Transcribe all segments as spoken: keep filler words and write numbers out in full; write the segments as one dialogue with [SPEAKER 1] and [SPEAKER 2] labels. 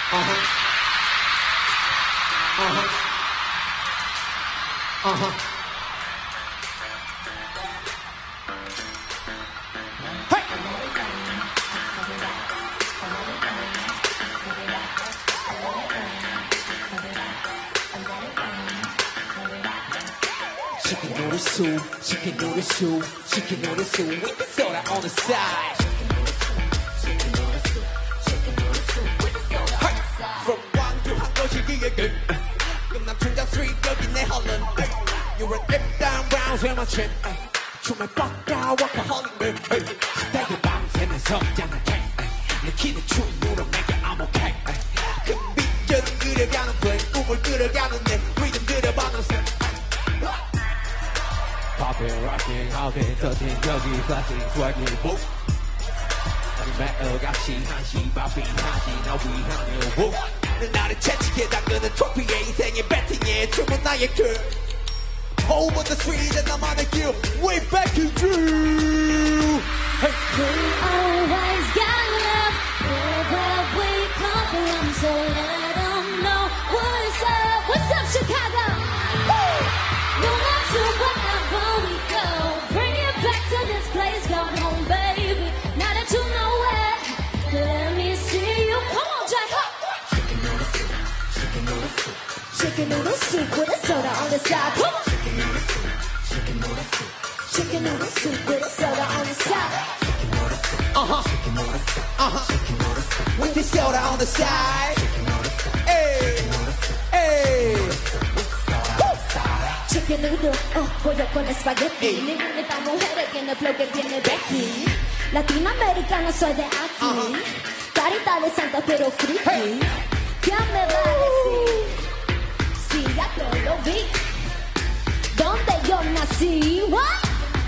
[SPEAKER 1] Uh-huh. Uh-huh. Uh-huh. Hey! Chicken noodle soup, chicken noodle soup, chicken noodle soup with the soda on the side. From one to 한국이 again. 끝난 춘자 street 여기 내 헐른. You're an up down round where my trip. 춤을 뻗다 workaholic man. 시대의 밤새면서 장난해. 내 키는 춤으로 make it I'm okay. 그 빛은 그려가는 flame, 꿈을 그려가는 내 리듬 그려봐는 새. Poppin', rockin', hoppin', touchin', 여기 flashing, swaggin', whoop. 매일같이 한시 바삐 한시 나 위하는 whoop. 나를 채찍에 담그는 트로피에 인생의 배팅에 춤은 나의 길. Over the street and 나만의 길. Way back in June.
[SPEAKER 2] Hey. We always got love where we come from, so let them know what's up. What's up, Chicago? Woo! No matter wherever we go, bring it back to this place called home, baby. Now that you know it, let me see you. Come on, Jack. Chicken noodle soup, chicken noodle soup, chicken noodle soup with a soda on the side. Come on. Chicken noodle soup, chicken noodle soup, chicken noodle soup with a soda on the side. Chicken noodle soup, uh-huh, chicken noodle soup, uh-huh, chicken noodle soup with the soda on the side. Chicken noodle soup, hey, hey. Chicken noodle, oh, pollo con espagueti. Ninguna mujer que no flow que tiene Becky. Latinoamericano soy de aquí. Uh-huh. Carita de santa pero friki. Hey. ¿Quién me va a decir? Si ya te lo vi. Donde yo nací. What?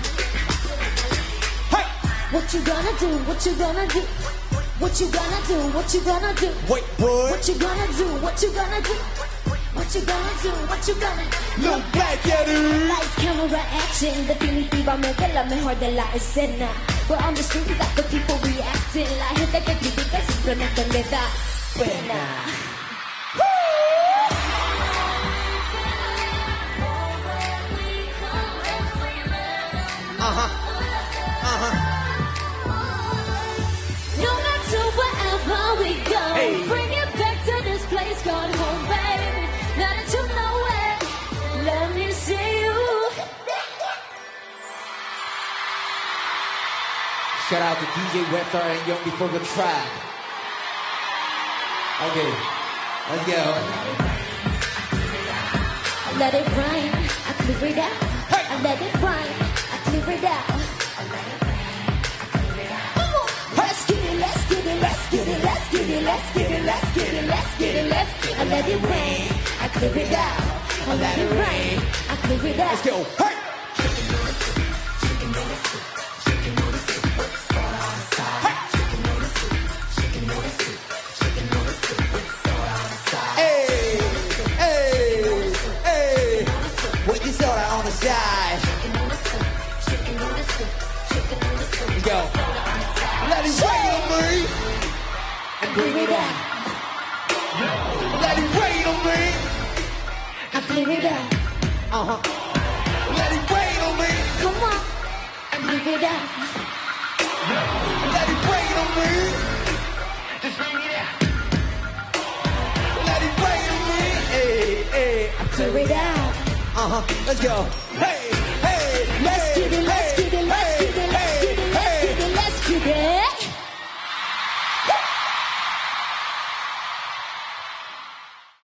[SPEAKER 1] Hey.
[SPEAKER 2] What you gonna do? What you gonna do? What you gonna do? What you gonna do?
[SPEAKER 1] Wait, what?
[SPEAKER 2] What you gonna do? What you gonna do? What you gonna do? What you gonna do?
[SPEAKER 1] Look back at it.
[SPEAKER 2] Lights, camera, action. Definitivamente la mejor de la escena. We're on the street, we got the people reacting. La gente que critica simplemente le da pena.
[SPEAKER 1] Uh-huh. Uh-huh.
[SPEAKER 2] No matter wherever we go, hey. Bring it back to this place called home, baby. Now that you know it, let me see you.
[SPEAKER 1] Shout out to D J Webster and Young Before the Track. Okay, let's go.
[SPEAKER 2] Let it rain, I clear it out.
[SPEAKER 1] Hey.
[SPEAKER 2] I let it rain, I clear it out. Let's get it, let's get it, let's get it, let's get it, let's get it, let's get it, let's get it, let's get it. I let it rain, I clear it out. I let it rain, I clear it out.
[SPEAKER 1] Let's go. Hey. Side. Go. Let it rain on me and bring it out. Let it rain on me
[SPEAKER 2] and clear it out.
[SPEAKER 1] Uh-huh. Let it rain on me.
[SPEAKER 2] Come on and bring it out.
[SPEAKER 1] Let it rain on me. Just bring it out. Let it rain on me. Hey, hey.
[SPEAKER 2] Clear it out.
[SPEAKER 1] Uh-huh. Let's go. Hey.